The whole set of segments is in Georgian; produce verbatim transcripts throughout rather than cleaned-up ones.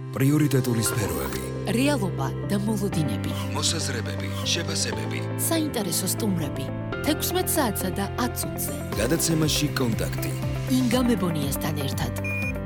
პრიორიტეტული სფეროები, რეალობა და მოლოდინები, მოსაზრებები, შეფასებები, საინტერესო სტუმრები, თექვსმეტ საათსა და ათ წუთზე. გადაცემაში კონტაქტი. ინგა მებონიასთან ერთად.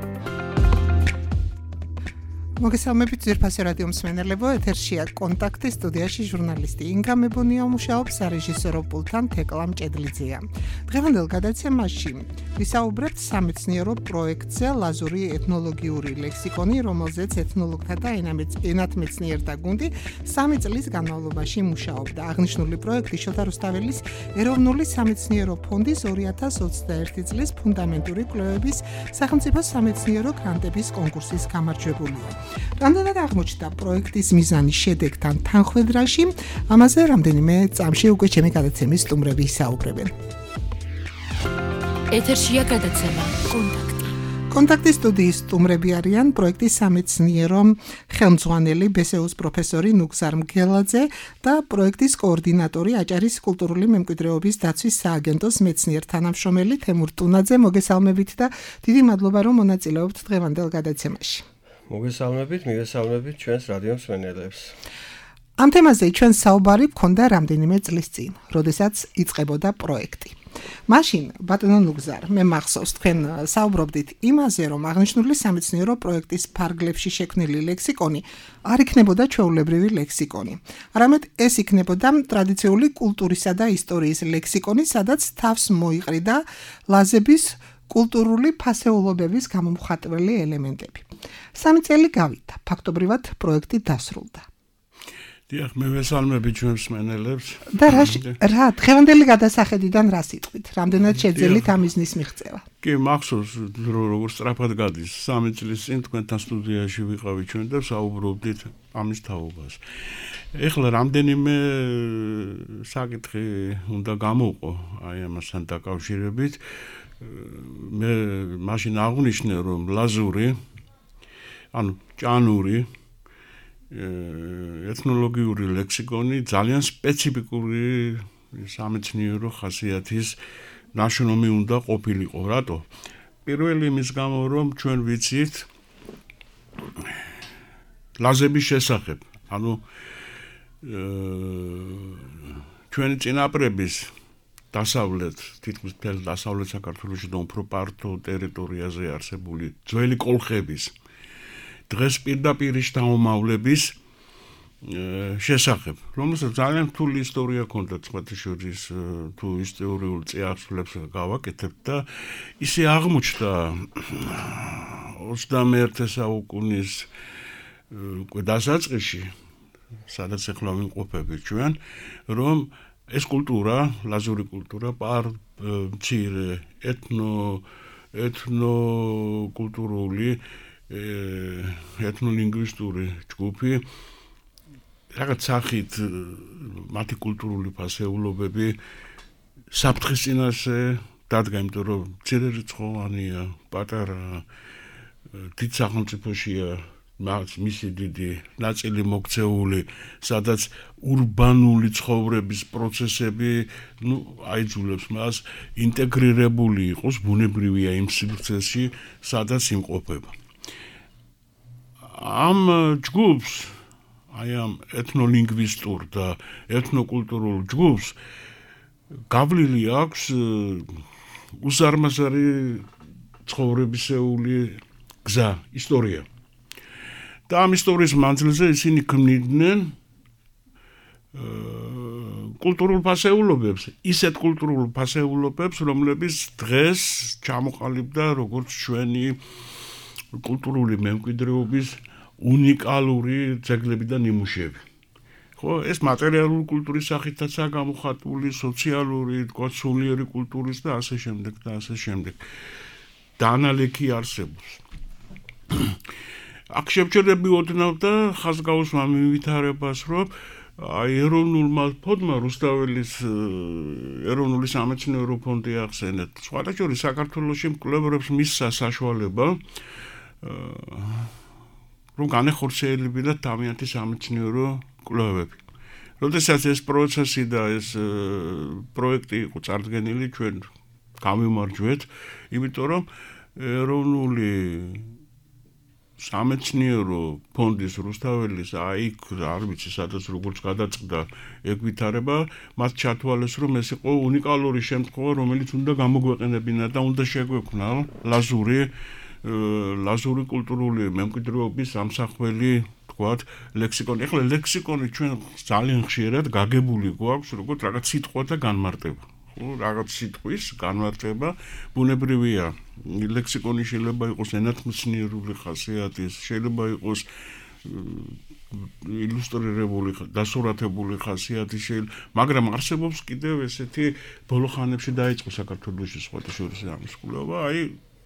მოგესალმებით ძვირფასი რადიო მსმენელებო, ეთერშია კონტაქტი, სტუდიაში ჟურნალისტი ინგა მებონია მუშაობს, სარეჟისორო პულტთან თეკლა მჭედლიძეა. დღევანდელ გადაცემაში ვისაუბრებთ სამეცნიერო პროექტზე ლაზური ეთნოლოგიური ლექსიკონი, რომელზეც ეთნოლოგთა და ენათმეცნიერთა გუნდი სამი წლის განმავლობაში მუშაობდა. აღნიშნული პროექტი შოთა რუსთაველის ეროვნული სამეცნიერო ფონდის ორი ათას ოცდაერთი წლის ფუნდამენტური კვლევების სახელმწიფო სამეცნიერო გრანტების კონკურსის გამარჯვებულია. რამდენად აღმოჩნდა პროექტის მიზანი შედეგთან თანხვედრაში, ამაზე რამდენიმე წამში უკვე ჩემი გადაცემის სტუმრები ისაუბრებენ. ეთერშია გადაცემა კონტაქტი. კონტაქტის სტუდიის სტუმრები არიან პროექტის სამეცნიერო ხელმძღვანელი ბესეუს პროფესორი ნუგზარ მგელაძე და პროექტის კოორდინატორი აჭარის კულტურული მემკვიდრეობის დაცვის სააგენტოს მეცნიერ თანამშრომელი თემურ ტუნაძე. მოგესალმებით და დიდი მადლობა რომ მონაწილეობთ დღევანდელ გადაცემაში. მოგესალმებით, მიგესალმებით ჩვენს რადიო მსმენელებს. ამ თემაზე ჩვენ საუბარი გქონდა რამდენიმე წლის წინ, როდესაც იწყებოდა პროექტი. მაშინ, ბატონო ნუგზარ, მე მახსოვს, თქვენ საუბრობდით იმაზე, რომ აღნიშნული სამეცნიერო პროექტის ფარგლებში შექმნილი ლექსიკონი არ იქნებოდა ჩვეულებრივი ლექსიკონი. არამედ ეს იქნებოდა ტრადიციული კულტურისა და ისტორიის ლექსიკონი, სადაც თავს მოიყრიდა ლაზების კულტურული ფასეულობების გამომხატვრელი ელემენტები. სამი წელი გავიდა, ფაქტობრივად პროექტი დასრულდა. დიახ, მე ვესალმები ჩვენს მსმენელებს. და რა, დღევანდელი გადასახედიდან რა სიტყვით? რამდენად შეძელით ამ მიზნის მიღწევა? კი, მახსოვს, როგორ სწრაფად გადის. სამი წლის წინ თქვენთან სტუდიაში ვიყავით ჩვენ და საუბრობდით ამის თაობას. ეხლა რამდენიმე საკითხი უნდა გამოვყო აი ამასთან დაკავშირებით. მე მაშინ აღვნიშნე რომ ლაზური, ანუ ჭანური ეთნოლოგიური ლექსიკონი ძალიან სპეციფიკური სამეცნიერო ხასიათის ნაშრომი უნდა ყოფილიყო. რატო? პირველი იმის გამო რომ ჩვენ ვიცით ლაზების შესახებ, ანუ ჩვენი წინაპრების დასავლეთ, თითქმის მთელ დასავლეთ საქართველოში და უფრო პარტო ტერიტორიაზე არსებული ძველი კოლხების დღეს პირდაპირ შთამომავლების შესახებ, რომელსაც ძალიან რთული ისტორია ჰქონდა, სხვათა შორის თუ ისტორიულ წიაღისეულებს გავაკეთებთ და ისე აღმოჩნდა ოცდამეერთე საუკუნის უკვე დასაწყისში, სადაც ახლა ვიმყოფებით ჩვენ, რომ ეს კულტურა, ლაზური კულტურა, მცირე ეთნო ეთნოკულტურული ეთნოლინგვისტური ჯგუფი რაღაც სახით მათი კულტურული ფასეულობები საფრთხის წინაშე დადგა, იმიტომ რომ მცირე რიცხოვანია, პატარა, დიდ სახელმწიფოშია მისი დიდი ნაწილი მოქცეული, სადაც ურბანული ცხოვრების პროცესები, ну, აიძულებს მას ინტეგრირებული იყოს, ბუნებრივია იმ სივრცეში, სადაც იმყოფება. ამ ჯგუფს, აი ამ ეთნოლინგვისტურ და ეთნოკულტურულ ჯგუფს გავლილი აქვს უზარმაზარი ცხოვრებისეული გზა, ისტორია. და ამ ისტორიის მანძილზე ისინი ქმნიდნენ კულტურულ ფასეულობებს, ისეთ კულტურულ ფასეულობებს, რომლებიც დღეს ჩამოყალიბდა როგორც ჩვენი კულტურული მემკვიდრეობის უნიკალური ძეგლები და ნიმუშები. ხო, ეს მატერიალური კულტურის სახითაცაა გამოხატული, სოციალური, სულიერი კულტურის და ასე შემდეგ და ასე შემდეგ. დანალექი არსებობს. აქ შევჩერებიოდნავ და ხაზგაუსმა მივითარებას, რომ აი ეროვნულმა ფონდმა რუსთაველის ეროვნული სამეცნიერო ფონდი ახსენეთ. სხვათა შორის საქართველოში მკვლევარებს მისცა საშუალება რომ განეხორციელებინათ თავიანთი სამეცნიერო კვლევები. როდესაც ეს პროცესი და ეს პროექტი იყო წარდგენილი, ჩვენ გამიმარჯვეთ, იმიტომ რომ ეროვნული სამეცნიერო ფონდის რუსთაველის აიქ არ ვიცი სადაც როგორც გადაწყდა ეგ ვითარება მათ ჩათვალეს რომ ეს იყო უნიკალური შემთხვევა რომელიც უნდა გამოგვეყენებინა და უნდა შეგვექმნა ლაზური ლაზური კულტურული მემკვიდრეობის ამსახველი თქვათ ლექსიკონი ეხლა ლექსიკონი ჩვენ ძალიან ხშირად გაგებული გვაქვს როგორც რაღაც სიტყვათა განმარტება რაღაც სიტყვის განმარტება ბუნებრივია ლექსიკონი შეიძლება იყოს ენათმეცნიერული ხასიათის შეიძლება იყოს ილუსტრირებული დასურათებული ხასიათის მაგრამ არსებობს კიდევ ესეთი ბოლო ხანებში დაიწყო საქართველოში სხვადასხვა ამის კვლევა აი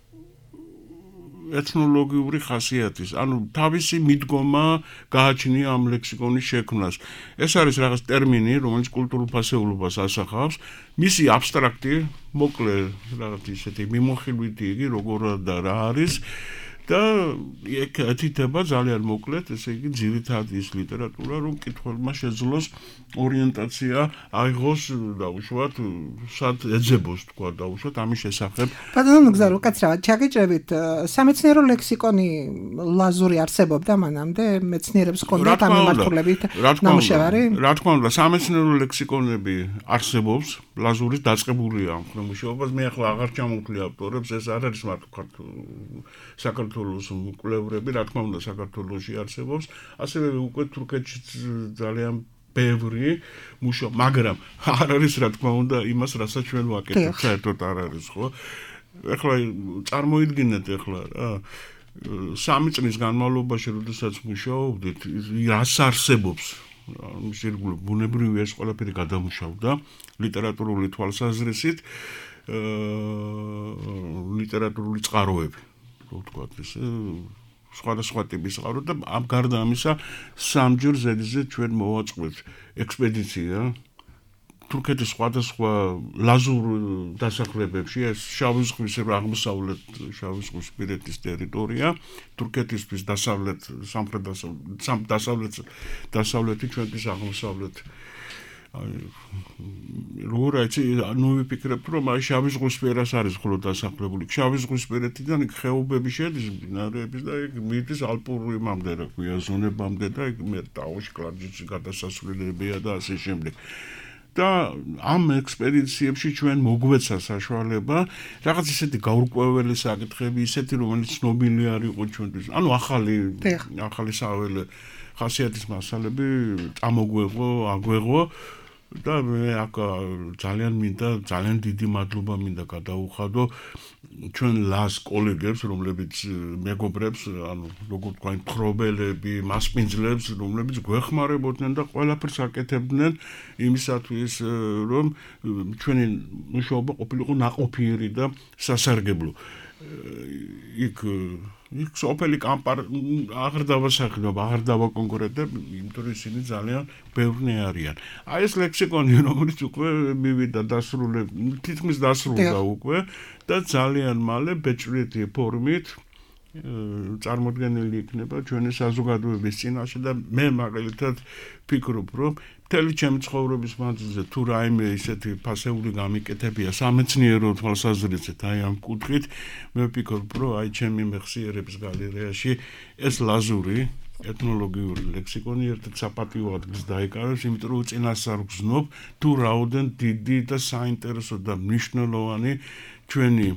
ეთნოლოგიური ხასიათის, ანუ თავისი მიდგომა გააჩნია ამ ლექსიკონის შექმნას. ეს არის რაღაც ტერმინი, რომელიც კულტურულ ფასეულობას ასახავს. მისი აბსტრაქტი, მოკლე რაღაც ისეთი მიმოხილვითი იგი როგორ და რა არის და ეგ ეთითება ძალიან მოკლედ, ესე იგი ძირითადი ის ლიტერატურა, რომ მკითხველმა შეძლოს ორიენტაცია აიღოს დაუშვათ, სად ეძებოს თქვა დაუშვათ ამის შესახებ. ბატონო გზა უკაცრავად ჩაგიჭრებით სამეცნიერო ლექსიკონი ლაზური არსებობდა მანამდე მეცნიერებს ჰქონდათ ამ მიმართულებით ნამუშევარი? რა თქმა უნდა, სამეცნიერო ლექსიკონები არსებობს, ლაზურის დაწყებულია ამ ნამუშევრებას. მე ახლა აღარ ჩამოვთვლი ავტორებს, ეს არ არის მარტო საქართველოს მკვლევრები, რა თქმა უნდა, საქართველოში არსებობს, ასევე უკვე თურქეთში ძალიან ბევრი მუშაობა, მაგრამ არ არის რა თქმა უნდა იმას, რასაც ჩვენ ვაკეთებთ, საერთოდ არ არის, ხო? ეხლა წარმოიდგინეთ ეხლა რა სამი წლის განმავლობაში, როდესაც მუშაობდით, რას არსებობს? შეგულ ბუნებრივია ეს ყველაფერი გადამუშავდა ლიტერატურული თვალსაზრისით, ლიტერატურული წყაროები. ვთქვათ ეს სხვადასხვა ტიპის წყარო და ამ გარდა ამისა სამჯერ ზედიზედ ჩვენ მოვაწყოთ ექსპედიცია თურქეთის სხვადასხვა ლაზურ დასახლებებში ეს შავი ზღვის აღმოსავლეთ შავი ზღვის პირეთის ტერიტორია თურქეთისთვის დასავლეთ სამხრეთ დასავლეთ დასავლეთი ჩვენთვის აღმოსავლეთ როგორ აიცი ნუ ვიფიქრებ რომ აი შავი ზღვისპირას არის მხოლოდ დასახლებული შავი ზღვისპირეთიდან იქ ხეობები შედის მდინარეების და იქ მიდის ალპურიმამდე რა ქვია ზონებამდე და იქ მე ტაოში კლარჯეთში გადასასვლელებია და ასე შემდეგ და ამ ექსპედიციებში ჩვენ მოგვეცა საშუალება რაღაც ისეთი გაურკვეველი საკითხები ისეთი რომელიც ცნობილი არ იყო ჩვენთვის ანუ ახალი ახალი საველე ხასიათის მასალები წამოგვეღო აგვეღო და მე აქ ძალიან მინდა ძალიან დიდი მადლობა მინდა გადაუხადო ჩვენ ლას კოლეგებს რომლებიც მეგობრებს ანუ როგორ თქვა მხრობელები მასპინძლებს რომლებიც გვეხმარებოდნენ და ყველაფერს აკეთებდნენ იმისათვის რომ ჩვენი მუშაობა ყოფილიყო ნაყოფიერი და სასარგებლო იქ იქ სოფელი კამპარ აღარ დავასახელებ, აღარ დავაკონკრეტებ, იმიტომ რომ ისინი ძალიან ბევრნი არიან. აი ეს ლექსიკონი რომელიც უკვე მივიდა დასრულებ, თითქმის დასრულდა უკვე და ძალიან მალე ბეჭდვითი ფორმით წარმოდგენილი იქნება ჩვენი საზოგადოების წინაშე და მე მაგალითად ფიქრობ რომ მთელი ჩემი ცხოვრების მანძილზე თუ რაიმე ისეთი ფასეული გამიკეთებია სამეცნიერო თვალსაზრისით აი ამ კუთხით მე ვფიქრობ რომ აი ჩემი მეხსიერების გალერეაში ეს ლაზური ეთნოლოგიური ლექსიკონი ერთ-ერთ საპატიო ადგილს დაიკავებს იმიტომ რომ წინასწარ გზნობ თუ რაოდენ დიდი და საინტერესო და მნიშვნელოვანი ჩვენი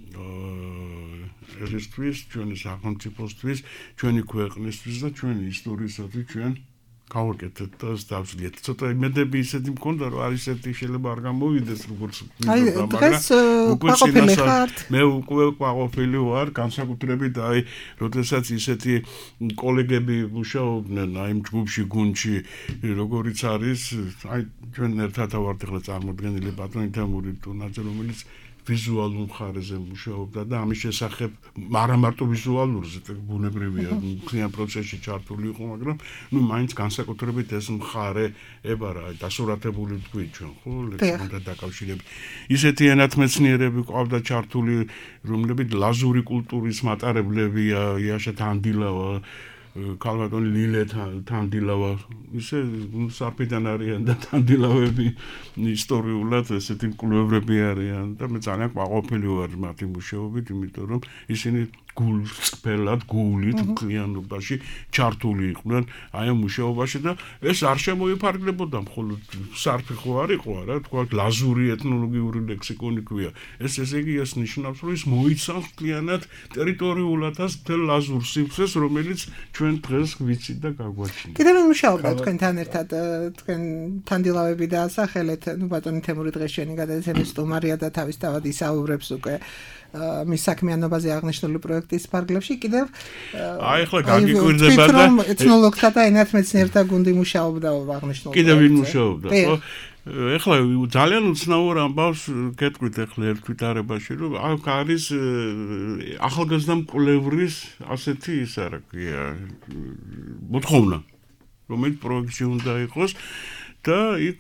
ერისთვის, ჩვენი სახელმწიფოსთვის, ჩვენი ქვეყნისთვის და ჩვენი ისტორიისათვის ჩვენ გავაკეთეთ და დავსვლიეთ. ცოტა იმედები ისეთი მქონდა, რომ არის ერთი შეიძლება არ გამოვიდეს როგორც აი დღეს ყვაყოფილი ხართ. მე უკვე ყვაყოფილი ვარ, განსაკუთრებით აი, როდესაც ისეთი კოლეგები მუშაობდნენ აი იმ ჯგუფში, გუნდში, როგორიც არის, აი ჩვენ ერთად ვართ ახლა წარმოდგენილი ბატონი თემური ტუნაძე, რომელიც ვიზუალურ მხარეზე მუშაობდა და ამის შესახებ არა მარტო ვიზუალურზე ბუნებრივია მთლიან პროცესში ჩართული იყო მაგრამ ნუ მაინც განსაკუთრებით ეს მხარე ებარა დასურათებული თქვი ჩვენ ხო ლექსიკონთან დაკავშირებით ისეთი ენათმეცნიერები ყავდა ჩართული რომლებიც ლაზური კულტურის მატარებლებია იაშა თანდილავა კალვატონი ლილე თანდილავა ისე საფიდან არიან და თანდილავები ისტორიულად ესეთი მკვლევრები არიან და მე ძალიან ყვაყოფილი ვარ მათი მუშაობით იმიტომ რომ ისინი გულწრფელად, გულით, კლიანობაში ჩართული იყვნენ აი ამ მუშაობაში და ეს არ შემოიფარგლებოდა მხოლოდ სარფი ხო არ იყო რა, თქვა ლაზური ეთნოლოგიური ლექსიკონი ქვია. ეს ესე იგი ეს ნიშნავს, რომ ის მოიცავს კლიანად ტერიტორიულადაც მთელ ლაზურ სივრცეს, რომელიც ჩვენ დღეს ვიცით და გაგვაჩნია. კიდევ ვინ მუშაობდა თქვენთან ერთად, თქვენ თანდილავები დაასახელეთ, ნუ ბატონი თემური დღეს ჩვენი გადაცემის სტუმარია და თავისთავად ისაუბრებს უკვე მის საქმიანობაზე აღნიშნული პროექტის ფარგლებში კიდევ აი ახლა გაგიკვირდება და ეთნოლოგთა და ენათმეცნიერთა გუნდი მუშაობდა აღნიშნულ კიდევ ვინ მუშაობდა ხო ეხლა ძალიან უცნაურ ამბავს გეტყვით ეხლა ერთ თვითარებაში რომ აქ არის ახალგაზრდა მკვლევრის ასეთი ის არა ქვია მოთხოვნა რომელიც პროექტში უნდა იყოს და იქ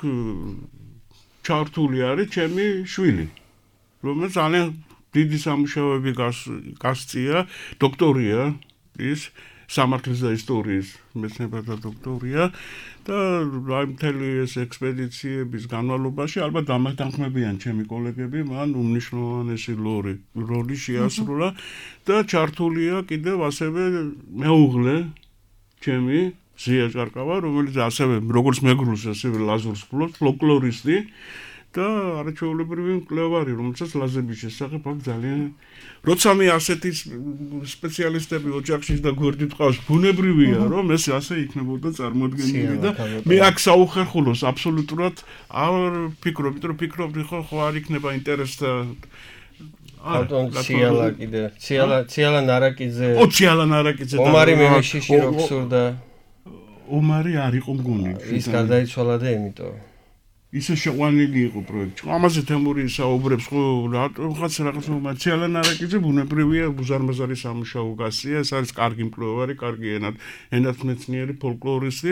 ჩართული არის ჩემი შვილი რომელიც ძალიან დიდი სამუშაოები გასწია დოქტორია ის სამართლის და ისტორიის მეცნიერებათა დოქტორია და აი მთელი ეს ექსპედიციების განმავლობაში ალბათ დამათანხმებიან ჩემი კოლეგები მან უმნიშვნელოვანესი ლორი როლი შეასრულა და ჩართულია კიდევ ასევე მეუღლე ჩემი ზია ჭარკავა რომელიც ასევე როგორც მეგრულს ასევე ლაზურს ფლობს ფოლკლორისტი და არაჩვეულებრივი მკვლევარი, რომელსაც ლაზების შესახებ აქვს ძალიან როცა მე ასეთი სპეციალისტები ოჯახში და გვერდით ყავს, ბუნებრივია, რომ ეს ასე იქნებოდა წარმოდგენილი და მე აქ საუხერხულოს აბსოლუტურად არ ფიქრობ, იმიტომ რომ ფიქრობდი ხო ხო არ იქნება ინტერესთა ბატონ ციალა კიდე ციალა ციალა ნარაკიძე ო ციალა ნარაკიძე ომარი მემეშიში რო გსურდა ომარი არ იყო მგონი ის გარდაიცვალა და იმიტომ ისე შეყვანილი იყო პროექტი. ამაზე თემური საუბრებს ხო რაღაც რაღაც მომაცელა ნარაკიძე ბუნებრივია უზარმაზარი სამუშაო გასწია, ეს არის კარგი მკვლევარი, კარგი ენათმეცნიერი ფოლკლორისტი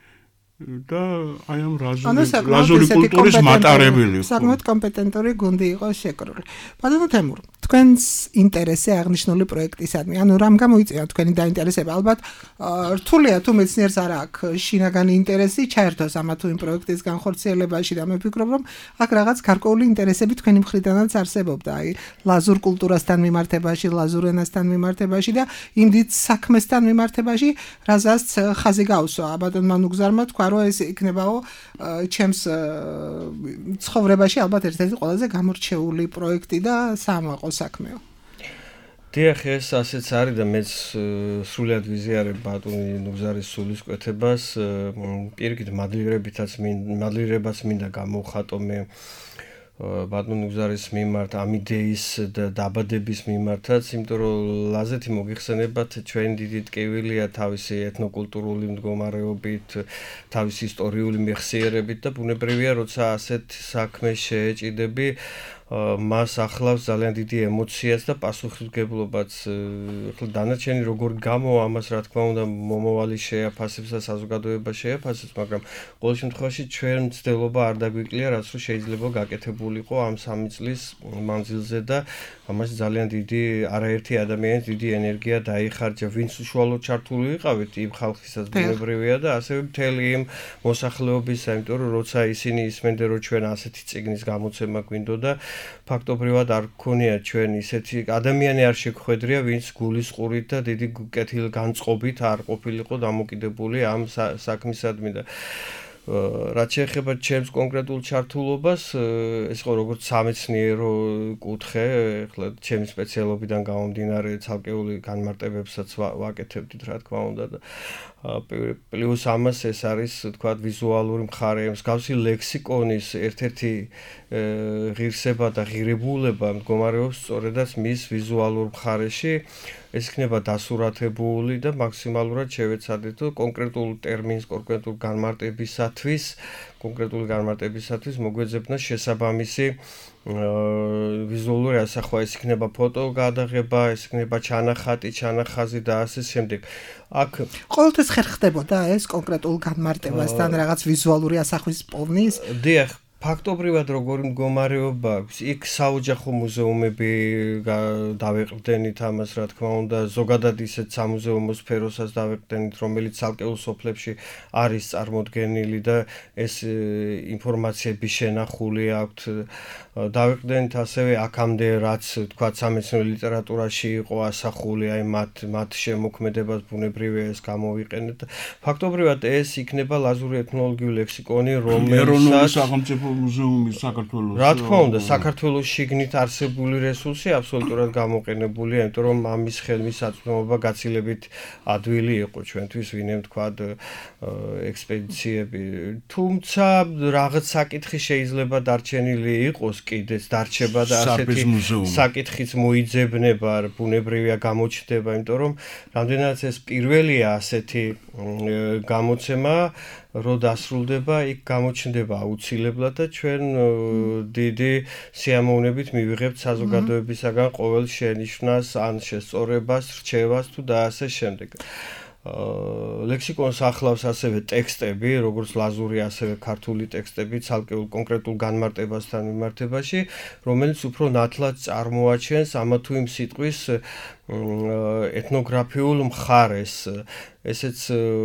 და აი ამ ლაზური კულტურის მატარებელი. საკმაოდ კომპეტენტური გუნდი იყო შეკრული. ბატონო თემურ, თქვენს ინტერესი აღნიშნული პროექტისადმი, ანუ რამ გამოიწვია თქვენი დაინტერესება? ალბათ რთულია თუ მეცნიერს არ აქვს შინაგანი ინტერესი ჩაერთოს ამა თუ იმ პროექტის განხორციელებაში და მე ვფიქრობ, რომ აქ რაღაც გარკვეული ინტერესები თქვენი მხრიდანაც არსებობდა, აი ლაზურ კულტურასთან მიმართებაში, ლაზურ ენასთან მიმართებაში და იმ დიდ საქმესთან მიმართებაში, რაზეც ხაზი გაუსვა. ბატონმა ნუგზარმა თქვა რომ ეს იქნებაო ჩემს ცხოვრებაში ალბათ ერთ-ერთი ყველაზე გამორჩეული პროექტი და სამაყო საქმეო. დიახ, ეს ასეც არის და მეც სრულად ვიზიარებ ბატონი ნუგზარის სულისკვეთებას, პირიქით მადლიერებითაც მადლიერებაც მინდა გამოვხატო მე ბატონ ნუგზარის მიმართ ამ იდეის და დაბადების მიმართაც, იმიტომ რომ ლაზეთი მოგიხსენებათ ჩვენი დიდი ტკივილია თავისი ეთნოკულტურული მდგომარეობით, თავისი ისტორიული მეხსიერებით და ბუნებრივია, როცა ასეთ საქმეს შეეჭიდები, მას ახლავს ძალიან დიდი ემოციაც და პასუხისმგებლობაც. ახლა დანარჩენი როგორ გამო ამას რა თქმა უნდა მომავალი შეაფასებს და საზოგადოება შეაფასებს, მაგრამ ყოველ შემთხვევაში ჩვენ მცდელობა არ დაგვიკლია, რაც რომ შეიძლება გაკეთებულიყო ამ სამი წლის მანძილზე და ამაში ძალიან დიდი არაერთი ადამიანის დიდი ენერგია დაიხარჯა, ვინც უშუალოდ ჩართული ვიყავით იმ ხალხისაც ბუნებრივია და ასევე მთელი იმ მოსახლეობისა, იმიტომ რომ როცა ისინი ისმენდნენ რომ ჩვენ ასეთი წიგნის გამოცემა გვინდოდა ფაქტობრივად არ გქონია ჩვენ ისეთი ადამიანი არ შეგხვედრია, ვინც გულის ყურით და დიდი კეთილგანწყობით არ ყოფილიყო დამოკიდებული ამ საქმისადმი და რაც შეეხება ჩემს კონკრეტულ ჩართულობას, ეს იყო როგორც სამეცნიერო კუთხე, ახლა ჩემი სპეციალობიდან გამომდინარე ცალკეული განმარტებებსაც ვაკეთებდით, რა თქმა უნდა და პლუს ამას ეს არის, თქვა, ვიზუალური მხარე, მსგავსი ლექსიკონის ერთ-ერთი ღირსება და ღირებულება მდგომარეობს სწორედაც მის ვიზუალურ მხარეში. ეს იქნება დასურათებული და მაქსიმალურად შევეცადეთ კონკრეტულ ტერმინს, კონკრეტულ განმარტებისათვის, კონკრეტული განმარტებისათვის მოგვეძებნა შესაბამისი ვიზუალური ასახვა, ეს იქნება ფოტო გადაღება, ეს იქნება ჩანახატი, ჩანახაზი და ასე შემდეგ. აქ ყოველთვის ხერხდებოდა ეს კონკრეტულ განმარტებასთან რაღაც ვიზუალური ასახვის პოვნის? დიახ, ფაქტობრივად როგორი მდგომარეობა აქვს, იქ საოჯახო მუზეუმები დავეყრდენით ამას, რა თქმა უნდა, ზოგადად ისეთ სამუზეუმო სფეროსაც დავეყრდენით, რომელიც ცალკეულ სოფლებში არის წარმოდგენილი და ეს ინფორმაციები შენახული აქვთ. დავეყრდენით ასევე აქამდე რაც თქვა სამეცნიერო ლიტერატურაში იყო ასახული, აი მათ მათ შემოქმედებას ბუნებრივია ეს გამოვიყენეთ. ფაქტობრივად ეს იქნება ლაზური ეთნოლოგიური ლექსიკონი, რომელსაც სახელმწიფო მუზეუმი საქართველოს. რა თქმა უნდა, საქართველოს შიგნით არსებული რესურსი აბსოლუტურად გამოყენებულია, იმიტომ რომ ამის ხელმისაწვდომობა გაცილებით ადვილი იყო ჩვენთვის, ვინმე თქვა ექსპედიციები. თუმცა რაღაც საკითხი შეიძლება დარჩენილი იყოს კიდეც დარჩება და ასეთი საკითხიც მოიძებნება, ბუნებრივია გამოჩნდება, იმიტომ რომ რამდენადაც ეს პირველია ასეთი გამოცემა, რო დასრულდება, იქ გამოჩნდება აუცილებლად და ჩვენ დიდი სიამოვნებით მივიღებთ საზოგადოებისაგან ყოველ შენიშვნას, ან შესწორებას, რჩევას თუ და ასე შემდეგ. ლექსიკონს ახლავს ასევე ტექსტები, როგორც ლაზური, ასევე ქართული ტექსტები, ცალკეულ კონკრეტულ განმარტებასთან მიმართებაში, რომელიც უფრო ნათლად წარმოაჩენს ამა თუ იმ სიტყვის ეთნოგრაფიულ მხარეს. ესეც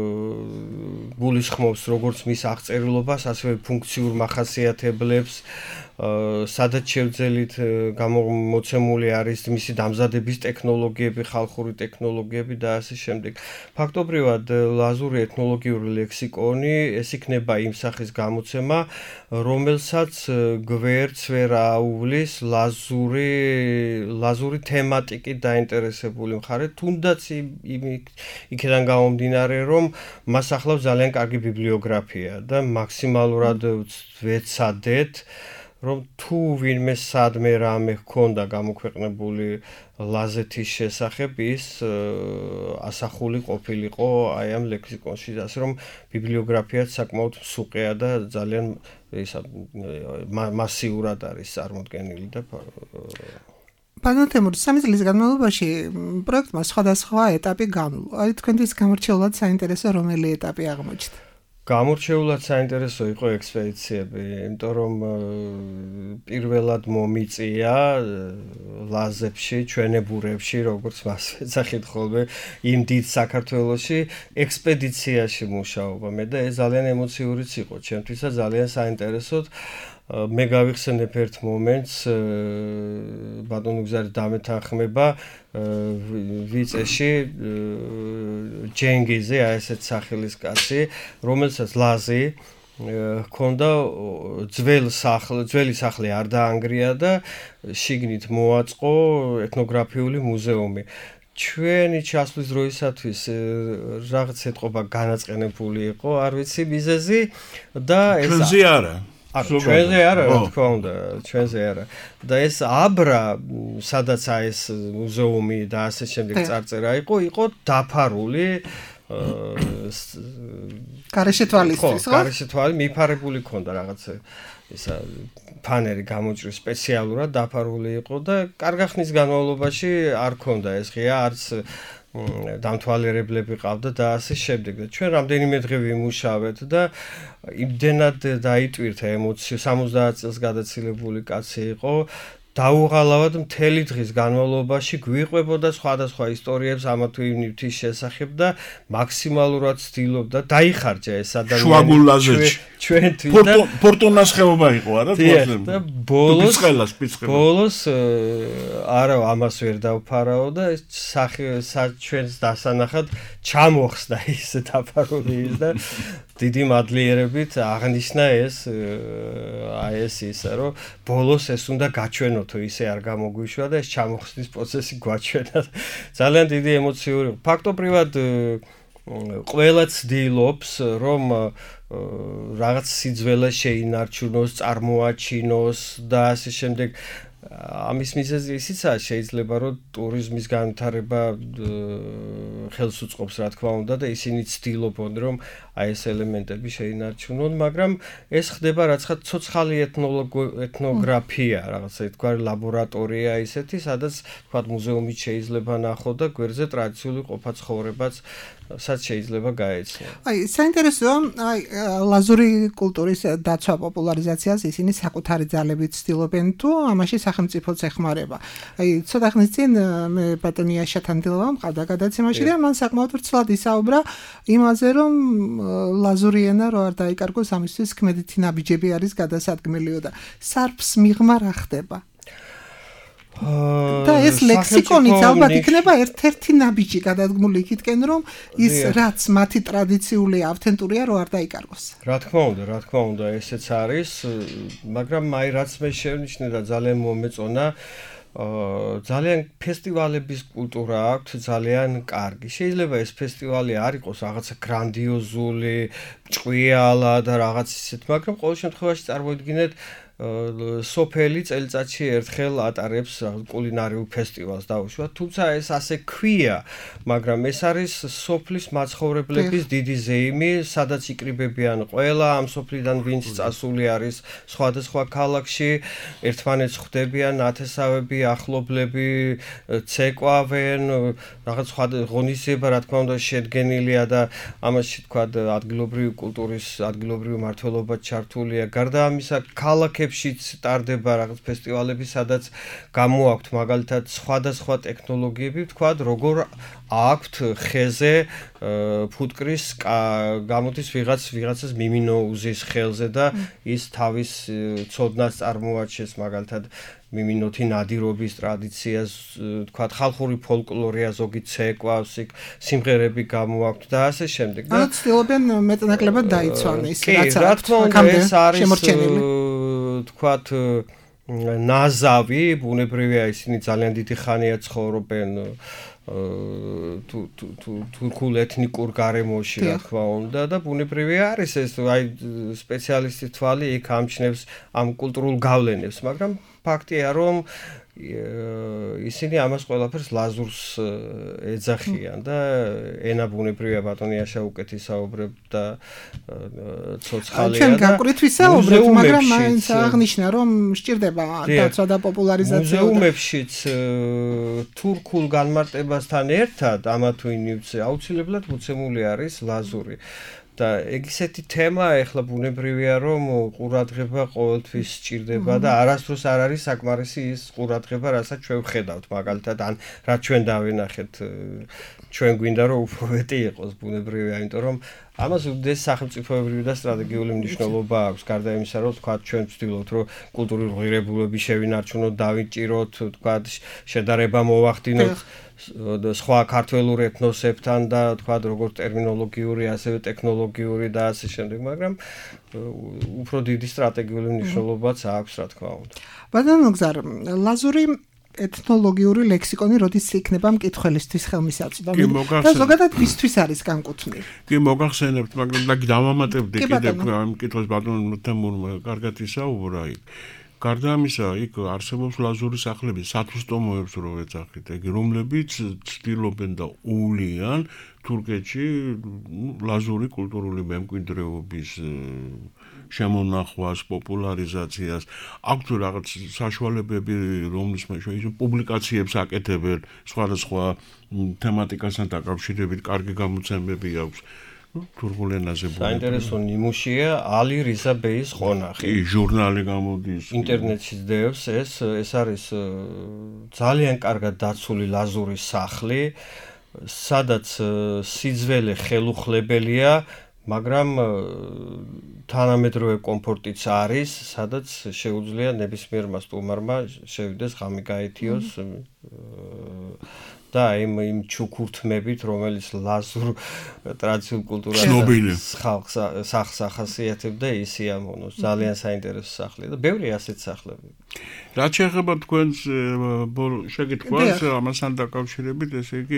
გულისხმობს როგორც მის აღწერილობას, ასევე ფუნქციურ მახასიათებლებს, სადაც შევძელით გამომოცემული არის მისი დამზადების ტექნოლოგიები, ხალხური ტექნოლოგიები და ასე შემდეგ. ფაქტობრივად ლაზური ეთნოლოგიური ლექსიკონი ეს იქნება იმ სახის გამოცემა, რომელსაც გვერდს ვერ აუვლის ლაზური ლაზური თემატიკით დაინტერესებული მხარე, თუნდაც იქიდან გამომდინარე, რომ მას ახლავს ძალიან კარგი ბიბლიოგრაფია და მაქსიმალურად ვეცადეთ, რომ თუ ვინმე სადმე რამე ჰქონდა გამოქვეყნებული ლაზეთის შესახებ, ის ასახული ყოფილიყო აი ამ ლექსიკონში, ასე რომ ბიბლიოგრაფიაც საკმაოდ მსუყეა და ძალიან ისა მასიურად არის წარმოდგენილი და Pardon, Temur, სამი წლის განმავლობაში პროექტმა სხვადასხვა ეტაპი განვლო. აი თქვენთვის გამორჩეულად საინტერესო რომელი ეტაპი აღმოჩნდა? გამორჩეულად საინტერესო იყო ექსპედიციები, იმიტომ რომ პირველად მომიწია ლაზებში, ჩვენებურებში, როგორც მას ეძახით ხოლმე, იმ დიდ საქართველოში ექსპედიციაში მუშაობა. მე და ეს ძალიან ემოციურიც იყო, ჩემთვისაც ძალიან საინტერესოდ. მე გავიხსენებ ერთ მომენტს, ბატონო გზარი დამეთანხმება ვიწეში ჯენგიზი, აი ესეთ სახელის კაცი, რომელსაც ლაზი ჰქონდა ძველ სახლ, ძველი სახლი არ დაანგრია და შიგნით მოაწყო ეთნოგრაფიული მუზეუმი. ჩვენი ჩასვლის დროისათვის რაღაც ეთყობა განაწყენებული იყო, არ ვიცი მიზეზი და ეს ჩვენზე არა. ჩვენზე არა, რა თქმა უნდა, ჩვენზე არა. და ეს აბრა, სადაც ეს მუზეუმი და ასე შემდეგ წარწერა იყო, იყო დაფარული გარეშე თვალისთვის, ხო? გარეშე თვალი მიფარებული ქონდა რაღაც ისა ფანერი გამოჭრი სპეციალურად დაფარული იყო და კარგა ხნის განმავლობაში არ ქონდა ეს ღია, არც დამთვალიერებლები ყავდა და ასე შემდეგ. და ჩვენ რამდენიმე დღე ვიმუშავეთ და იმდენად დაიტვირთა ემოცია, სამოცდაათ წელს გადაცილებული კაცი იყო. დაუღალავად მთელი დღის განმავლობაში გვიყვებოდა სხვადასხვა ისტორიებს ამა თუ იმ ნივთის შესახებ და მაქსიმალურად ცდილობდა დაიხარჯა ეს ადამიანი. შუაგულაზეთში. ჩვენთვის და ფორტუნას ხეობა იყო, არა? და ბოლოს პიცხელას, პიცხელას. ბოლოს არა ამას ვერ დავფარაო და სახე ჩვენს დასანახად ჩამოხსნა ის დაფარული ის და დიდი მადლიერებით აღნიშნა ეს აი ეს ისა რომ ბოლოს ეს უნდა გაჩვენოთო ისე არ გამოგვიშვა და ეს ჩამოხსნის პროცესი გვაჩვენა. ძალიან დიდი ემოციური. ფაქტობრივად ყველა ცდილობს რომ რაღაც სიძველე შეინარჩუნოს, წარმოაჩინოს და ასე შემდეგ. ამის მიზეზი ისიცაა, შეიძლება რომ ტურიზმის განვითარება ხელს უწყობს, რა თქმა უნდა, და ისინი ცდილობენ რომ აი ეს ელემენტები შეინარჩუნონ, მაგრამ ეს ხდება რაცხა ცოცხალი ეთნოგრაფია, რაღაცა თქვა ლაბორატორია ისეთი, სადაც თქვა მუზეუმით შეიძლება ნახო და გვერდზე ტრადიციული ყოფა ცხოვრებაც საც შეიძლება გაეცნო. აი, საინტერესოა, აი, ლაზური კულტურის დაცვა პოპულარიზაციას ისინი საკუთარი ძალებით ცდილობენ თუ ამაში სახელმწიფოც ეხმარება. აი, ცოტა ხნის წინ მე ბატონი აშათან დილავამ ყავდა გადაცემაში და მან საკმაოდ ვრცლად ისაუბრა იმაზე, რომ ლაზური ენა რო არ დაიკარგოს ამისთვის ქმედითი ნაბიჯები არის გადასადგმელიო და სარფს მიღმა რა ხდება? და ეს ლექსიკონიც ალბათ იქნება ერთ-ერთი ნაბიჯი გადადგმული იქითკენ, რომ ის რაც მათი ტრადიციული ავთენტურია რო არ დაიკარგოს. რა თქმა უნდა, რა თქმა უნდა, ესეც არის, მაგრამ აი რაც მე შევნიშნე და ძალიან მომეწონა, ძალიან ფესტივალების კულტურა აქვს ძალიან კარგი. შეიძლება ეს ფესტივალი არ იყოს რაღაცა გრანდიოზული, ჭკვიალა და რაღაც ისეთ, მაგრამ ყოველ შემთხვევაში წარმოიდგინეთ სოფელი წელიწადში ერთხელ ატარებს კულინარიულ ფესტივალს დაუშვათ, თუმცა ეს ასე ქვია, მაგრამ ეს არის სოფლის მაცხოვრებლების დიდი ზეიმი, სადაც იკრიბებიან ყველა ამ სოფლიდან ვინც წასული არის სხვადასხვა ქალაქში, ერთმანეთს ხვდებიან, ნათესავები, ახლობლები, ცეკვავენ, რაღაც სხვა ღონისძიება რა თქმა უნდა შედგენილია და ამაში თქვა ადგილობრივი კულტურის, ადგილობრივი მმართველობა ჩართულია. გარდა ამისა, ქალაქ შიც ტარდება რაღაც ფესტივალები, სადაც გამოაქვთ მაგალითად სხვადასხვა ტექნოლოგიები, ვთქვათ, როგორ აქვთ ხეზე ფუტკრის გამოდის ვიღაც ვიღაცას მიმინოუზის ხელზე და ის თავის ცოდნას წარმოაჩენს, მაგალითად მიმინოთი ნადირობის ტრადიციას, ვთქვათ, ხალხური ფოლკლორია, ზოგი ცეკვავს, სიმღერები გამოაქვთ და ასე შემდეგ. და ცდილობენ მეტნაკლებად დაიცვან ის, რაც აქამდე შემორჩენილი. თქვათ ნაზავი, ბუნებრივია, ისინი ძალიან დიდი ხანია ცხოვრობენ თურქულ ეთნიკურ გარემოში, რა თქმა უნდა და ბუნებრივია არის ეს, აი სპეციალისტის თვალი იქ ამჩნევს ამ კულტურულ გავლენებს, მაგრამ ფაქტია, რომ ისინი ამას ყველაფერს ლაზურს ეძახიან და ენა ბუნებრივია, ბატონი აშა უკეთ ისაუბრებდა ცოცხალია და ჩვენ გაკვირით ვისაუბრებთ, მაგრამ მაინც აღნიშნა, რომ სჭირდება დაცვა და პოპულარიზაცია. მუზეუმებშიც თურქულ განმარტებასთან ერთად ამა თუ ინივზე აუცილებლად მოცემული არის ლაზური. და ეგ ისეთი თემაა, ეხლა ბუნებრივია, რომ ყურადღება ყოველთვის სჭირდება და არასდროს არ არის საკმარისი ის ყურადღება, რასაც ჩვენ ვხედავთ, მაგალითად, ან რაც ჩვენ დავინახეთ, ჩვენ გვინდა რომ უფრო მეტი იყოს ბუნებრივია, იმიტომ რომ ამას უდიდეს სახელმწიფოებრივი და სტრატეგიული მნიშვნელობა აქვს, გარდა იმისა, რომ თქვა ჩვენ ვცდილობთ, რომ კულტურული ღირებულები შევინარჩუნოთ, დავიჭიროთ, თქვა შედარება მოვახდინოთ სხვა ქართველურ ეთნოსებთან და თქვა როგორც ტერმინოლოგიური, ასევე ტექნოლოგიური და ასე შემდეგ, მაგრამ უფრო დიდი სტრატეგიული მნიშვნელობაც აქვს, რა თქმა უნდა. ბატონო გზარ, ლაზური ეთნოლოგიური ლექსიკონი როდის იქნება მკითხველისთვის ხელმისაწვდომი და ზოგადად ვისთვის არის განკუთვნილი? კი, მოგახსენებთ, მაგრამ და დავამატებდი კიდევ ამ მკითხველს ბატონო თემურმა კარგად ისაუბრა იქ. გარდა ამისა, იქ არსებობს ლაზური სახლები, სათვისტომოებს რო ეძახით, ეგ რომლებიც ცდილობენ და უვლიან თურქეთში ლაზური კულტურული მემკვიდრეობის შემონახვას, პოპულარიზაციას, აქვთ რაღაც საშუალებები, რომლის მეშვეობით პუბლიკაციებს აკეთებენ, სხვადასხვა თემატიკასთან დაკავშირებით კარგი გამოცემები აქვს. თურქულ ენაზე ბუნებრივია. საინტერესო ნიმუშია ალი რიზაბეის ხონახი. კი, ჟურნალი გამოდის. ინტერნეტში დევს ეს, ეს არის ძალიან კარგად დაცული ლაზური სახლი, სადაც სიძველე ხელუხლებელია, მაგრამ თანამედროვე კომფორტიც არის, სადაც შეუძლია ნებისმიერმა სტუმარმა შევიდეს ღამე გაეთიოს და იმ იმ ჩუქურთმებით, რომელიც ლაზურ ტრადიციულ კულტურას ხალხს სახს ახასიათებდა, ისი ამონოს. ძალიან საინტერესო სახლია და ბევრი ასეთ სახლები. რაც შეეხება თქვენს შეკითხვას ამასთან დაკავშირებით, ესე იგი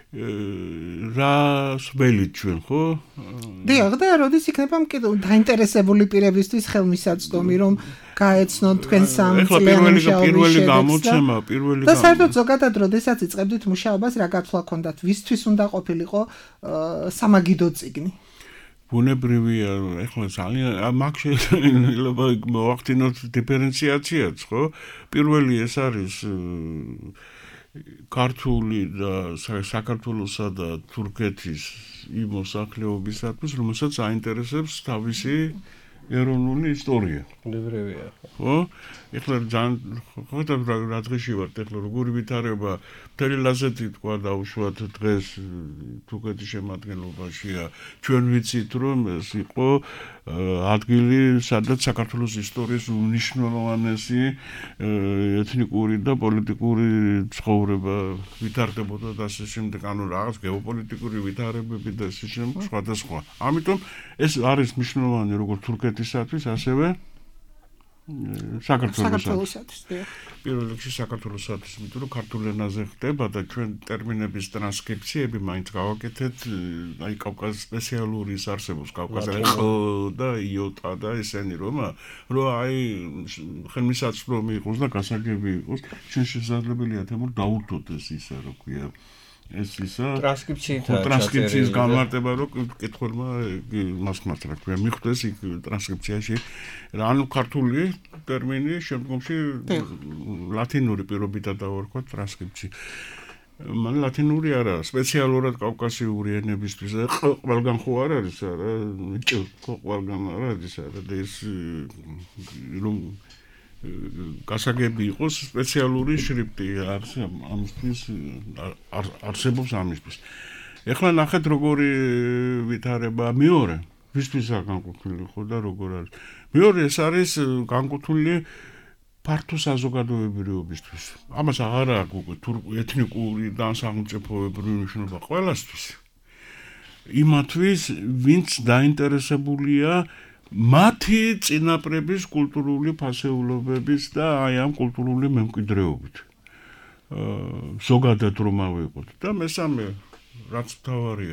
რას ველით ჩვენ, ხო? დიახ, და როდის იქნება დაინტერესებული პირებისთვის ხელმისაწვდომი, რომ გაეცნონ თქვენ სამწლიანი მუშაობის პირველი გამოცემა, პირველი და საერთოდ ზოგადად როდესაც იწყებდით მუშაობას, რა გათვლა ჰქონდათ, ვისთვის უნდა ყოფილიყო სამაგიდო წიგნი? ბუნებრივია, ეხლა ძალიან მაგ შეიძლება მოვახდინოთ დიფერენციაციაც, ხო? პირველი ეს არის ქართული და საქართველოსა და თურქეთის იმ მოსახლეობისათვის, რომელსაც აინტერესებს თავისი ეროვნული ისტორია. უნებრივია. ხო? ეხლა ძალიან ხოდა რა დღეში ვართ, ეხლა როგორი ვითარება მთელი ლაზეთი თქვა დაუშვათ დღეს თურქეთის შემადგენლობაშია. ჩვენ ვიცით რომ ეს იყო ადგილი, სადაც საქართველოს ისტორიის უმნიშვნელოვანესი ეთნიკური და პოლიტიკური ცხოვრება ვითარდებოდა და ასე შემდეგ, ანუ რაღაც გეოპოლიტიკური ვითარებები და ასე შემდეგ სხვადასხვა. ამიტომ ეს არის მნიშვნელოვანი როგორც თურქეთისათვის, ასევე საქართველოსათვის. პირველ რიგში საქართველოსათვის, იმიტომ რომ ქართულ ენაზე ხდება და ჩვენ ტერმინების ტრანსკრიფციები მაინც გავაკეთეთ, აი კავკასიის სპეციალური ის არსებობს კავკასიაში და იოტა და ესენი რომ რომ აი ხელმისაწვდომი იყოს და გასაგები იყოს, ჩვენ შესაძლებელია თემურ დაურთოთ ეს ისა, რო ქვია. ეს ისა ტრანსკრიფციითაა ტრანსკრიფციის განმარტება რომ კითხველმა მას ხმართ რა ქვია მიხვდეს იქ ტრანსკრიფციაში ანუ ქართული ტერმინი შემდგომში ლათინური პირობითად დავარქვა ტრანსკრიფცი მან ლათინური არა სპეციალურად კავკასიური ენებისთვის ყველგან ხო არ არის არა ჭ ყველგან არ არის არა და ეს რომ გასაგები იყოს სპეციალური შრიფტი არის ამისთვის არსებობს ამისთვის. ეხლა ნახეთ როგორი ვითარება მეორე. ვისთვისაა განკუთვნილი ხო და როგორ არის. მეორე ეს არის განკუთვნილი ფართო საზოგადოებრივობისთვის. ამას აღარ აქვს ეთნიკური და სახელმწიფოებრივი მნიშვნელობა ყველასთვის. იმათვის ვინც დაინტერესებულია მათი წინაპრების კულტურული ფასეულობების და აი ამ კულტურული მემკვიდრეობით. ზოგადად რომ ავიღოთ და მესამე რაც მთავარია.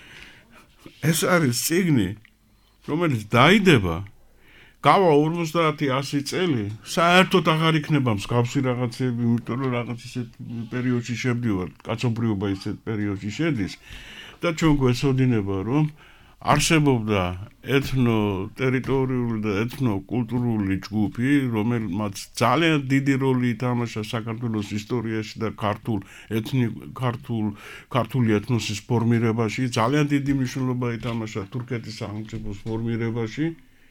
ეს არის წიგნი, რომელიც დაიდება გავა ორმოცდაათი ასი წელი, საერთოდ აღარ იქნება მსგავსი რაღაცები, იმიტომ რომ რაღაც ისეთ პერიოდში შევდივართ, კაცობრიობა ისეთ პერიოდში შედის და ჩვენ გვეცოდინება რომ არსებობდა ეთნო-ტერიტორიული და ეთნო-კულტურული ჯგუფი, რომელმაც ძალიან დიდი როლი ითამაშა საქართველოს ისტორიაში და ქართულ ეთნიკ ქართულ ქართული ეთნოსის ფორმირებაში, ძალიან დიდი მნიშვნელობა ითამაშა თურქეთის სახელმწიფოს ფორმირებაში,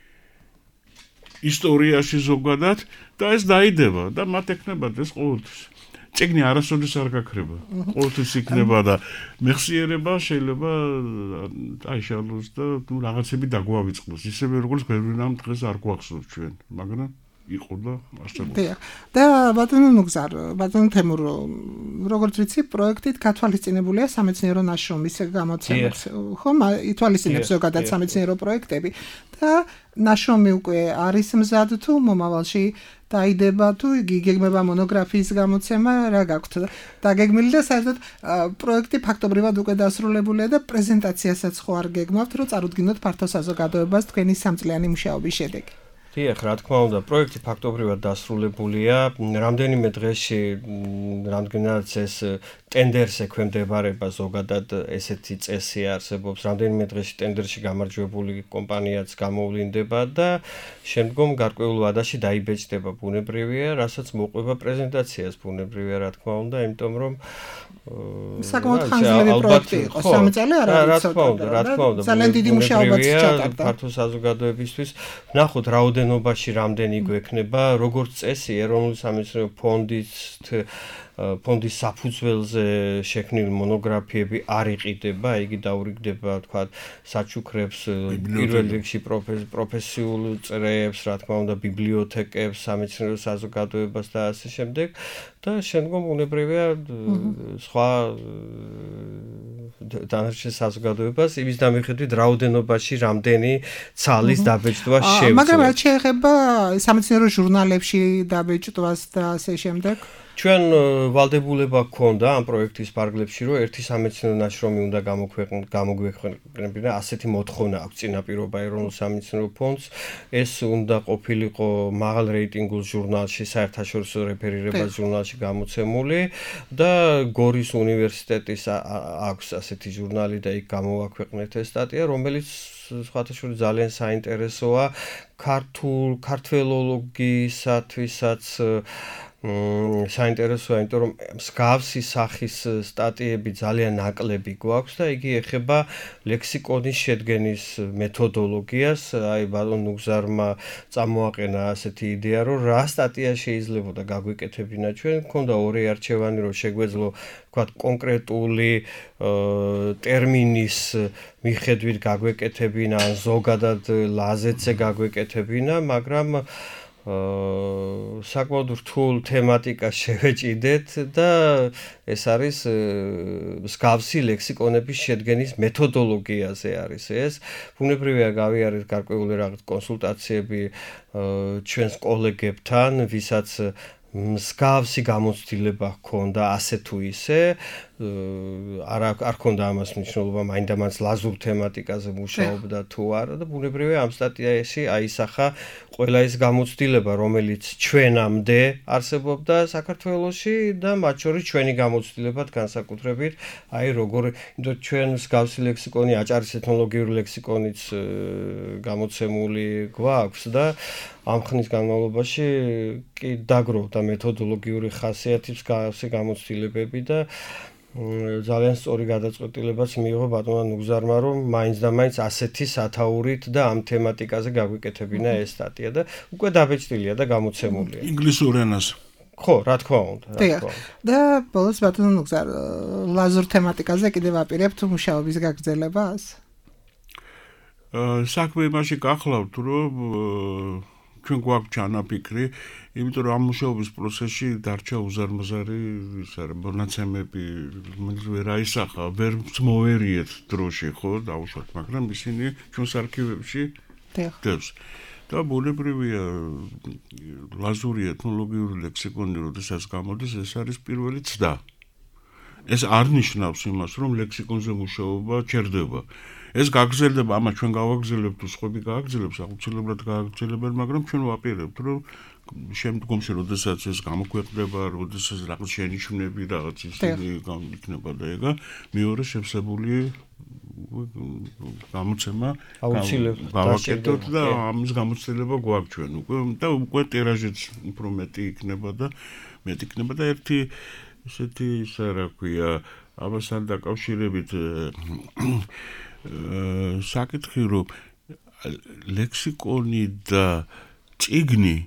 ისტორიაში ზოგადად და ეს დაიდება და მათ ექნებათ ეს ყოველთვის. წიგნი არასოდეს არ გაქრება. ყოველთვის იქნება და მეხსიერება შეიძლება აიშალოს და თუ რაღაცები დაგვავიწყოს. ისევე როგორც ბევრი რამ დღეს არ გვახსოვს ჩვენ, მაგრამ იყო და არსებობდა. და ბატონო ნუგზარ, ბატონო თემურ, როგორც ვიცი, პროექტით გათვალისწინებულია სამეცნიერო ნაშრომის გამოცემაც. ხო, ითვალისწინებს ზოგადად სამეცნიერო პროექტები და ნაშრომი უკვე არის მზად თუ მომავალში დაიდება თუ გიგეგმება მონოგრაფიის გამოცემა რა გაქვთ დაგეგმილი და საერთოდ პროექტი ფაქტობრივად უკვე დასრულებულია და პრეზენტაციასაც ხო არ გეგმავთ რომ წარუდგინოთ ფართო საზოგადოებას თქვენი სამწლიანი მუშაობის შედეგი. დიახ, რა თქმა უნდა, პროექტი ფაქტობრივად დასრულებულია. რამდენიმე დღეში რამდენადაც ეს ტენდერს ექვემდებარება ზოგადად ესეთი წესი არსებობს. რამდენიმე დღეში ტენდერში გამარჯვებული კომპანიაც გამოვლინდება და შემდგომ გარკვეულ ვადაში დაიბეჭდება ბუნებრივია, რასაც მოყვება პრეზენტაციას ბუნებრივია, რა თქმა უნდა, იმიტომ რომ საკმაოდ ხანგრძლივი პროექტი იყო, სამი წელი არ არის ცოტა. რა თქმა უნდა, რა თქმა უნდა, ძალიან დიდი მუშაობაც ჩატარდა. ფართო საზოგადოებისთვის ნახოთ რაოდენობაში რამდენი გვექნება, როგორც წესი ეროვნული სამეცნიერო ფონდის ფონდის საფუძველზე შექმნილი მონოგრაფიები არ იყიდება, იგი დაურიგდება, თქვა, საჩუქრებს, პირველ რიგში პროფესიულ წრეებს, რა თქმა უნდა, ბიბლიოთეკებს, სამეცნიერო საზოგადოებას და ასე შემდეგ და შემდგომ უნებრივია სხვა დანარჩენ საზოგადოებას იმის დამიხედვით რაოდენობაში რამდენი ცალის დაბეჭდვა შეუძლია. მაგრამ რაც შეეხება სამეცნიერო ჟურნალებში დაბეჭდვას და ასე შემდეგ ჩვენ ვალდებულება გქონდა ამ პროექტის ფარგლებში, რომ ერთი სამეცნიერო ნაშრომი უნდა გამოგვექვეყნებინა, ასეთი მოთხოვნა აქვს წინაპირობა ეროვნულ სამეცნიერო ფონდს, ეს უნდა ყოფილიყო მაღალ რეიტინგულ ჟურნალში, საერთაშორისო რეფერირებას ჟურნალში გამოცემული და გორის უნივერსიტეტის აქვს ასეთი ჟურნალი და იქ გამოვაქვეყნეთ ეს სტატია, რომელიც სხვათა შორის ძალიან საინტერესოა ქართულ ქართველოლოგიისათვისაც საინტერესოა, იმიტომ რომ მსგავსი სახის სტატიები ძალიან ნაკლები გვაქვს და იგი ეხება ლექსიკონის შედგენის მეთოდოლოგიას. აი ბატონ ნუგზარმა წამოაყენა ასეთი იდეა, რომ რა სტატია შეიძლებოდა გაგვეკეთებინა ჩვენ, მქონდა ორი არჩევანი, რომ შეგვეძლო ვთქვათ კონკრეტული ტერმინის მიხედვით გაგვეკეთებინა, ან ზოგადად ლაზეთზე გაგვეკეთებინა, მაგრამ საკმაოდ რთულ თემატიკას შევეჭიდეთ და ეს არის მსგავსი ლექსიკონების შედგენის მეთოდოლოგიაზე არის ეს. ბუნებრივია გავიარეთ გარკვეული რაღაც კონსულტაციები ჩვენს კოლეგებთან, ვისაც მსგავსი გამოცდილება ჰქონდა ასე თუ ისე, არ არ ჰქონდა ამას მნიშვნელობა, მაინდამაც ლაზურ თემატიკაზე მუშაობდა თუ არა და ბუნებრივია ამ სტატიაში აისახა ყველა ის გამოცდილება, რომელიც ჩვენამდე არსებობდა საქართველოში და მათ შორის ჩვენი გამოცდილებად განსაკუთრებით, აი როგორ, იმიტომ ჩვენ მსგავსი ლექსიკონი, აჭარის ეთნოლოგიური ლექსიკონიც გამოცემული გვაქვს და ამ ხნის განმავლობაში კი დაგროვდა მეთოდოლოგიური ხასიათის მსგავსი გამოცდილებები და ძალიან სწორი გადაწყვეტილებაც მიიღო ბატონმა ნუგზარმა, რომ მაინც და მაინც ასეთი სათაურით და ამ თემატიკაზე გაგვიკეთებინა ეს სტატია და უკვე დაბეჭდილია და გამოცემულია. ინგლისურ ენაზე. ხო, რა თქმა უნდა, რა თქმა უნდა. და ბოლოს ბატონ ნუგზარ, ლაზურ თემატიკაზე კიდევ აპირებთ მუშაობის გაგრძელებას? საქმე იმაში გახლავთ, რომ ჩვენ გვაქვს ჩანაფიქრი, იმიტომ რომ ამ მუშაობის პროცესში დარჩა უზარმაზარი ის არის მონაცემები, რომელიც ვერ აისახა, ვერ მოერიეთ დროში, ხო, დაუშვათ, მაგრამ ისინი ჩვენს არქივებში დევს. და ბუნებრივია ლაზური ეთნოლოგიური ლექსიკონი, როდესაც გამოდის, ეს არის პირველი ცდა. ეს არ ნიშნავს იმას, რომ ლექსიკონზე მუშაობა ჩერდება. ეს გაგრძელდება, ამა ჩვენ გავაგრძელებთ, თუ სხვები გააგრძელებს, აუცილებლად გააგრძელებენ, მაგრამ ჩვენ ვაპირებთ, რომ შემდგომში, როდესაც ეს გამოქვეყნდება, როდესაც რაღაც შენიშვნები, რაღაც ისინი იქნება და ეგა, მეორე შევსებული გამოცემა გავაკეთოთ და ამის გამოცდილება გვაქვს ჩვენ უკვე და უკვე ტირაჟიც უფრო მეტი იქნება და მეტი იქნება და ერთი ესეთი ისა რა ქვია, ამასთან დაკავშირებით საკითხი, რომ ლექსიკონი და წიგნი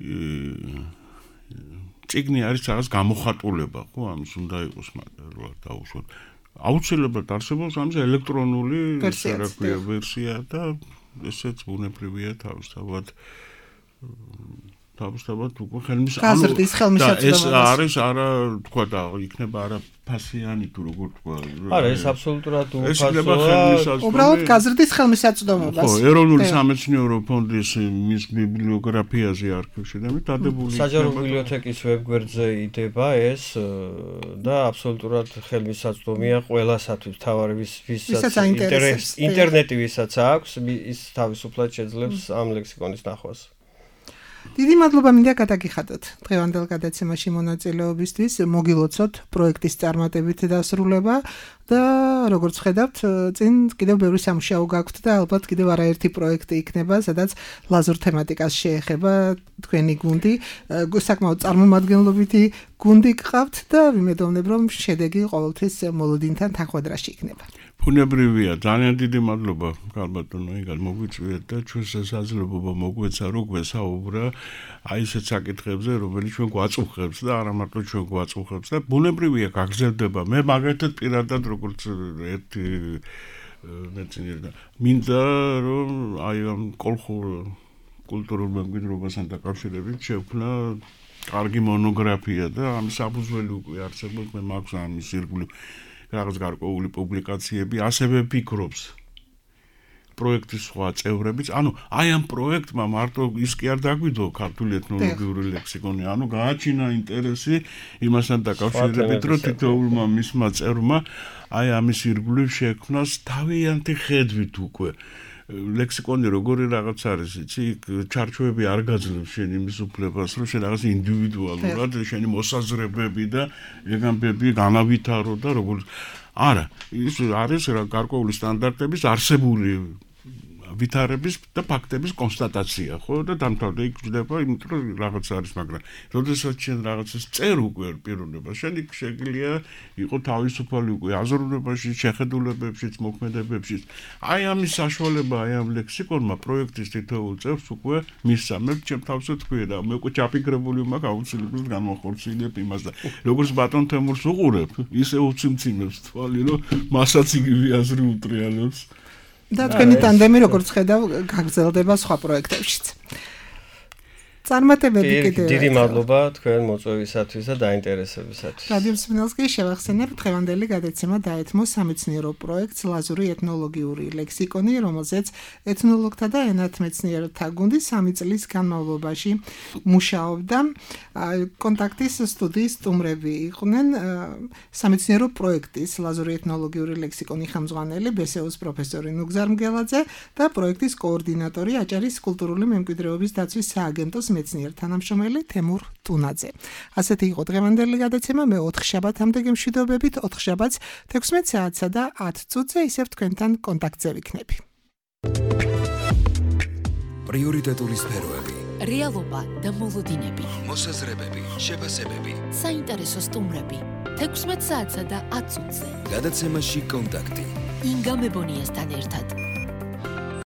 წიგნი არის რაღაც გამოხატულება, ხო, ამის უნდა იყოს მაგრამ დაუშვათ. აუცილებლად არსებობს ამის ელექტრონული რა ქვია ვერსია და ესეც ბუნებრივია თავისთავად თავისთავად უკვე ხელმის გაზრდის ხელმისაწვდომობა. ეს არის არა თქვა და იქნება არა ფასიანი თუ როგორ თქვა. არა, ეს აბსოლუტურად უფასოა. უბრალოდ გაზრდის ხელმისაწვდომობას. ხო, ეროვნული სამეცნიერო ფონდის მის ბიბლიოგრაფიაზე არქივში და დადებული საჯარო ბიბლიოთეკის ვებგვერდზე იდება ეს და აბსოლუტურად ხელმისაწვდომია ყველასათვის, თავარი ვისაც ინტერნეტი ვისაც აქვს, ის თავისუფლად შეძლებს ამ ლექსიკონის ნახვას. დიდი მადლობა მინდა გადაგიხადოთ დღევანდელ გადაცემაში მონაწილეობისთვის, მოგილოცოთ პროექტის წარმატებით დასრულება და როგორც ხედავთ, წინ კიდევ ბევრი სამუშაო გაქვთ და ალბათ კიდევ არაერთი პროექტი იქნება, სადაც ლაზურ თემატიკას შეეხება თქვენი გუნდი, საკმაოდ წარმომადგენლობითი გუნდი გყავთ და ვიმედოვნებ, რომ შედეგი ყოველთვის მოლოდინთან თანხმდრაში იქნება. ბუნებრივია, ძალიან დიდი მადლობა გალბატონო იგარ მოგვიწვიეთ და ჩვენს შესაძლებლობა მოგვეცა რო გვესაუბრა აი ესეთ საკითხებზე, რომელიც ჩვენ გვაწუხებს და არა მარტო ჩვენ გვაწუხებს და ბუნებრივია გაგრძელდება. მე მაგათად პირადად როგორც ერთი მეცნიერი მინდა რომ აი ამ კოლხურ კულტურულ მემკვიდრეობასთან დაკავშირებით შევქმნა კარგი მონოგრაფია და ამის საფუძველი უკვე არსებობს, მე მაქვს ამის ირგვლივ რაღაც გარკვეული პუბლიკაციები, ასევე ფიქრობს პროექტის სხვა წევრებიც, ანუ აი ამ პროექტმა მარტო ის კი არ დაგვიდო ქართული ეთნოლოგიური ლექსიკონი, ანუ გააჩინა ინტერესი იმასთან დაკავშირებით, რომ თითოეულმა მისმა წევრმა აი ამის ირგვლივ შექმნას თავიანთი ხედვით უკვე ლექსიკონი როგორი რაღაც არის, იცი, ჩარჩოები არ გაძლევს შენ იმის უფლებას, რომ შენ რაღაც ინდივიდუალურად შენი მოსაზრებები და ეგ ამბები განავითარო და როგორ არა, ის არის რა გარკვეული სტანდარტების არსებული ვითარების და ფაქტების კონსტატაცია, ხო და დამთავრდა იქ ჭდება, იმიტომ რომ რაღაც არის, მაგრამ როდესაც შენ რაღაცას წერ უკვე პიროვნებას, შენ იქ შეგიძლია იყო თავისუფალი უკვე აზროვნებაში, შეხედულებებშიც, მოქმედებებშიც. აი ამის საშუალება, აი ამ ლექსიკონმა პროექტის თითოეულ წევრს უკვე მისცა. მე ჩემ თავზე თქვი და მე უკვე ჩაფიქრებული მაქვს აუცილებლად განვახორციელებ იმას და როგორც ბატონ თემურს უყურებ, ისე უციმციმებს თვალი, რომ მასაც იგივე აზრი უტრიალებს. და თქვენი ტანდემი როგორც ხედავ გაგრძელდება სხვა პროექტებშიც. წარმატებები კიდევ. დიდი მადლობა თქვენ მოწვევისათვის და დაინტერესებისათვის. რადიო მსმენელს კი შევახსენებ, დღევანდელი გადაცემა დაეთმო სამეცნიერო პროექტს ლაზური ეთნოლოგიური ლექსიკონი, რომელზეც ეთნოლოგთა და ენათმეცნიერთა გუნდი სამი წლის განმავლობაში მუშაობდა. კონტაქტის სტუდიის სტუმრები იყვნენ სამეცნიერო პროექტის ლაზური ეთნოლოგიური ლექსიკონი ხელმძღვანელი ბესეუს პროფესორი ნუგზარ მგელაძე და პროექტის კოორდინატორი აჭარის კულტურული მემკვიდრეობის დაცვის სააგენტოს მეცნიერ თანამშრომელი თემურ ტუნაძე. ასეთი იყო დღევანდელი გადაცემა. მე ოთხ შაბათამდე გემშვიდობებით, ოთხ შაბათს თექვსმეტ საათსა და ათ წუთზე ისევ თქვენთან კონტაქტზე ვიქნები. პრიორიტეტული სფეროები, რეალობა და მოლოდინები, მოსაზრებები, შეფასებები, საინტერესო სტუმრები. თექვსმეტ საათსა და ათ წუთზე. გადაცემაში კონტაქტი. ინგა მებონიასთან ერთად.